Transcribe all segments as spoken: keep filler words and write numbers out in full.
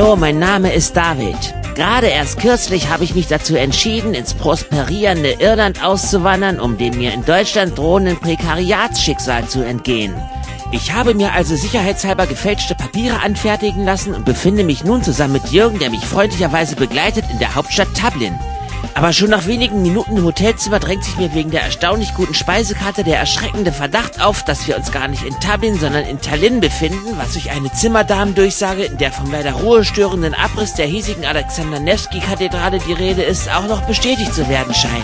Hallo, mein Name ist David. Gerade erst kürzlich habe ich mich dazu entschieden, ins prosperierende Irland auszuwandern, um dem mir in Deutschland drohenden Prekariatsschicksal zu entgehen. Ich habe mir also sicherheitshalber gefälschte Papiere anfertigen lassen und befinde mich nun zusammen mit Jürgen, der mich freundlicherweise begleitet, in der Hauptstadt Dublin. Aber schon nach wenigen Minuten im Hotelzimmer drängt sich mir wegen der erstaunlich guten Speisekarte der erschreckende Verdacht auf, dass wir uns gar nicht in Dublin, sondern in Tallinn befinden, was durch eine Zimmerdamendurchsage, in der vom leider ruhestörenden Abriss der hiesigen Alexander Nevsky-Kathedrale die Rede ist, auch noch bestätigt zu werden scheint.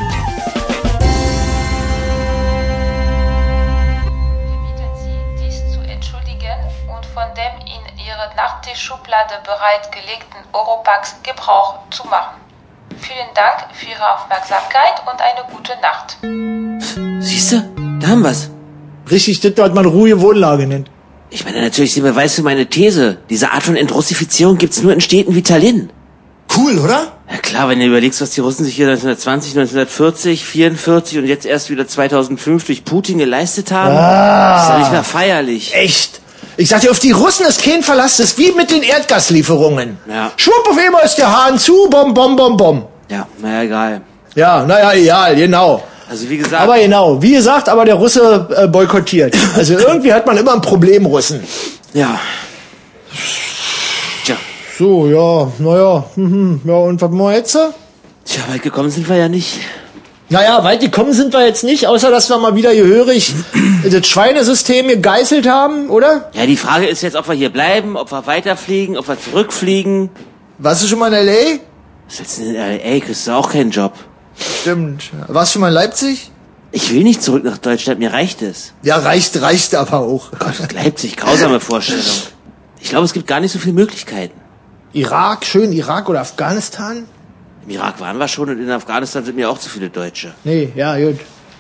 Wir bitten Sie, dies zu entschuldigen und von dem in Ihrer Nachttischschublade bereitgelegten Europacks Gebrauch zu machen. Vielen Dank für Ihre Aufmerksamkeit und eine gute Nacht. Siehste, da haben wir's. Richtig, das, was man ruhige Wohnlage nennt. Ich meine natürlich den Beweis für meine These. Diese Art von Entrussifizierung gibt's nur in Städten wie Tallinn. Cool, oder? Ja klar, wenn du überlegst, was die Russen sich hier neunzehnhundertzwanzig, neunzehnhundertvierzig, vierundvierzig und jetzt erst wieder zweitausendfünf durch Putin geleistet haben, Ah, ist ja nicht mehr feierlich. Echt? Ich sag dir, auf die Russen ist kein Verlass, das ist wie mit den Erdgaslieferungen. Ja. Schwupp, auf einmal ist der Hahn zu, bom, bom, bom, bom. Ja, naja, egal. Ja, naja, egal, genau. Also wie gesagt... Aber genau, wie gesagt, aber der Russe äh, boykottiert. Also irgendwie hat man immer ein Problem, Russen. Ja. Tja. So, ja, naja, hm, ja, und was machen wir jetzt? Tja, weit gekommen sind wir ja nicht. Naja, weit gekommen sind wir jetzt nicht, außer dass wir mal wieder gehörig das Schweinesystem gegeißelt haben, oder? Ja, die Frage ist jetzt, ob wir hier bleiben, ob wir weiterfliegen, ob wir zurückfliegen. Warst du schon mal in L A? Was willst du denn in L A? Kriegst du auch keinen Job. Stimmt. Warst du schon mal in Leipzig? Ich will nicht zurück nach Deutschland, mir reicht es. Ja, reicht, reicht aber auch. Gott, Leipzig, grausame Vorstellung. Ich glaube, es gibt gar nicht so viele Möglichkeiten. Irak, schön Irak oder Afghanistan? Im Irak waren wir schon und in Afghanistan sind mir auch zu viele Deutsche. Nee, ja, gut.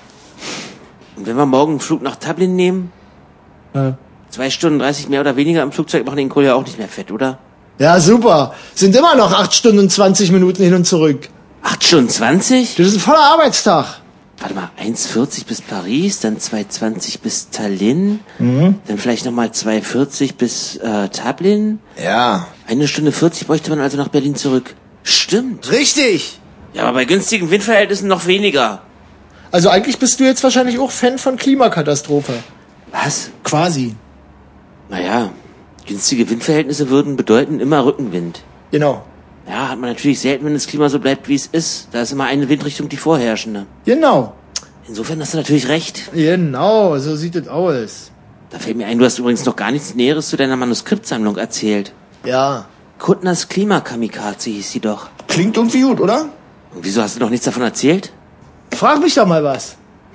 Und wenn wir morgen einen Flug nach Dublin nehmen? Ja. Zwei Stunden dreißig mehr oder weniger im Flugzeug machen den Kohl ja auch nicht mehr fett, oder? Ja, super. Sind immer noch acht Stunden und zwanzig Minuten hin und zurück. Acht Stunden zwanzig? Das ist ein voller Arbeitstag. Warte mal, eins vierzig bis Paris, dann zwei zwanzig bis Tallinn, Mhm. dann vielleicht nochmal zwei vierzig bis äh, Dublin. Ja. Eine Stunde vierzig bräuchte man also nach Berlin zurück. Stimmt. Richtig. Ja, aber bei günstigen Windverhältnissen noch weniger. Also eigentlich bist du jetzt wahrscheinlich auch Fan von Klimakatastrophe. Was? Quasi. Naja, günstige Windverhältnisse würden bedeuten immer Rückenwind. Genau. Ja, hat man natürlich selten, wenn das Klima so bleibt, wie es ist. Da ist immer eine Windrichtung die vorherrschende. Genau. Insofern hast du natürlich recht. Genau, so sieht es aus. Da fällt mir ein, du hast übrigens noch gar nichts Näheres zu deiner Manuskriptsammlung erzählt. Ja. Kuttners Klimakamikaze hieß sie doch. Klingt irgendwie gut, oder? Und wieso hast du noch nichts davon erzählt? Frag mich doch mal was.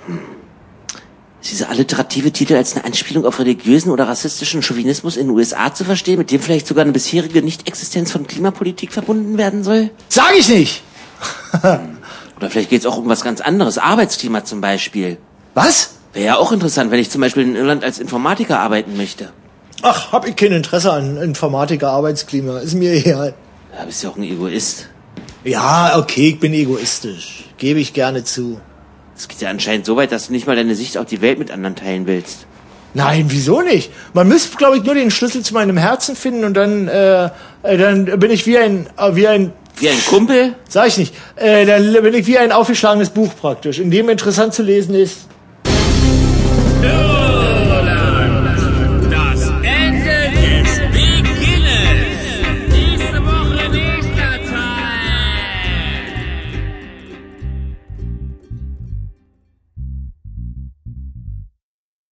Ist dieser alliterative Titel als eine Anspielung auf religiösen oder rassistischen Chauvinismus in den U S A zu verstehen, mit dem vielleicht sogar eine bisherige Nicht-Existenz von Klimapolitik verbunden werden soll? Sag ich nicht. Oder vielleicht geht es auch um was ganz anderes, Arbeitsklima zum Beispiel. Was? Wäre ja auch interessant, wenn ich zum Beispiel in Irland als Informatiker arbeiten möchte. Ach, hab ich kein Interesse an Informatiker, Arbeitsklima. Ist mir egal. Da bist du ja auch ein Egoist. Ja, okay, ich bin egoistisch. Gebe ich gerne zu. Es geht ja anscheinend so weit, dass du nicht mal deine Sicht auf die Welt mit anderen teilen willst. Nein, wieso nicht? Man müsste, glaube ich, nur den Schlüssel zu meinem Herzen finden und dann, äh, äh, dann bin ich wie ein, äh, wie ein, Wie ein Kumpel? sag ich nicht, äh, dann bin ich wie ein aufgeschlagenes Buch praktisch, in dem interessant zu lesen ist,